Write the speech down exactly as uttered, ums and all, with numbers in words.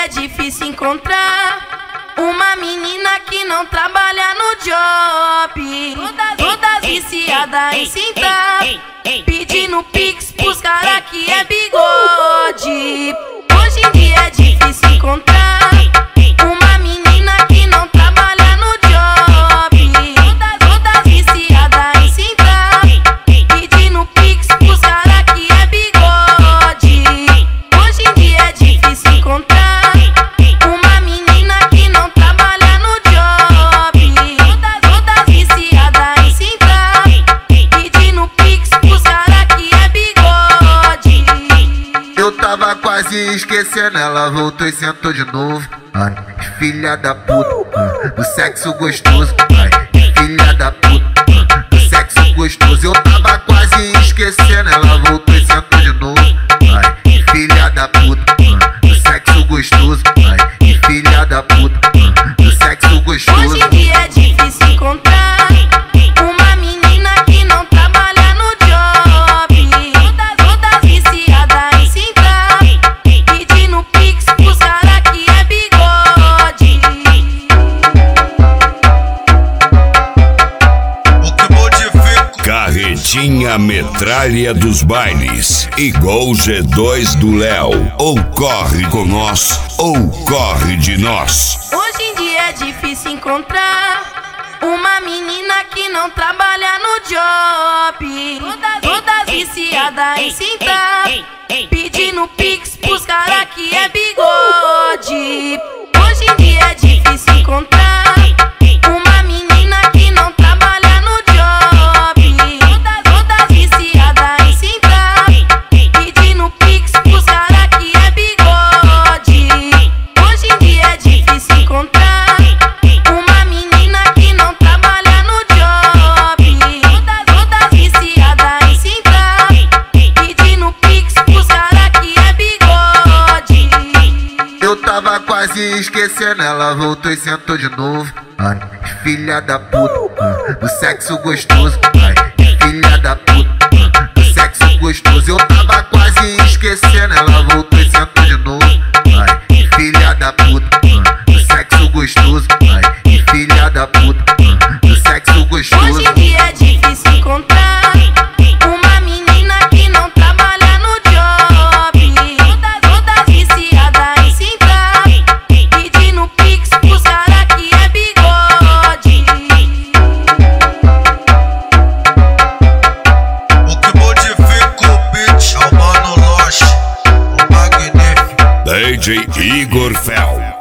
é difícil encontrar uma menina que não trabalha no job. Todas, todas viciadas em sentar, pedindo pix pros cara que é bigode. Hoje em dia é difícil encontrar uma menina que não trabalha no job. Todas, todas viciadas em sentar, pedindo pix pros cara que é bigode. Hoje em dia é difícil encontrar uma menina que não trabalha no job. Todas, todas viciadas em sentar, pedindo pix pros cara que é bigode. Eu tava quase esquecendo, ela voltou e sentou de novo. Ai, filha da puta, do sexo gostoso. Ai, filha da puta, do sexo gostoso. Eu tava quase esquecendo, ela voltou e sentou de novo. Ai, filha da puta, do sexo gostoso. Ai, filha da puta, do sexo gostoso. Hoje em dia é difícil encontrar uma menina que não trabalha no job. Todas, todas viciadas em sentar, pedindo pix pros cara que é bigode. O que modifica? Carretinha metralha dos bailes, igual G dois do Léo. Ou corre com nós, ou corre de nós. Hoje em dia é difícil encontrar uma menina que não trabalha no job. Todas, todas viciadas em sentar, pedindo pix pros cara que é bigode. Hoje em dia é difícil encontrar uma menina que não trabalha no job. Todas, todas viciadas em sentar, pedindo pix pros cara que é bigode. Hoje em dia é difícil encontrar uma menina que não trabalha no job. Todas, todas viciadas em sentar, pedindo pix pros cara que é bigode. Eu tava quase esquecendo, ela voltou e sentou de novo. Ai, filha da puta, do sexo gostoso. Ai, filha da puta, do sexo gostoso. Eu tava quase esquecendo, ela voltou e sentou de novo. Ai, filha da puta, do sexo gostoso. Ai, filha da puta, do sexo gostoso. Hoje em dia é difícil encontrar uma menina que não trabalha no job. Todas, todas viciadas em sentar, pedindo pix pros cara que é bigode. O que modifica o beat é o Mano Loche, o magnífico. D J Igor Fel.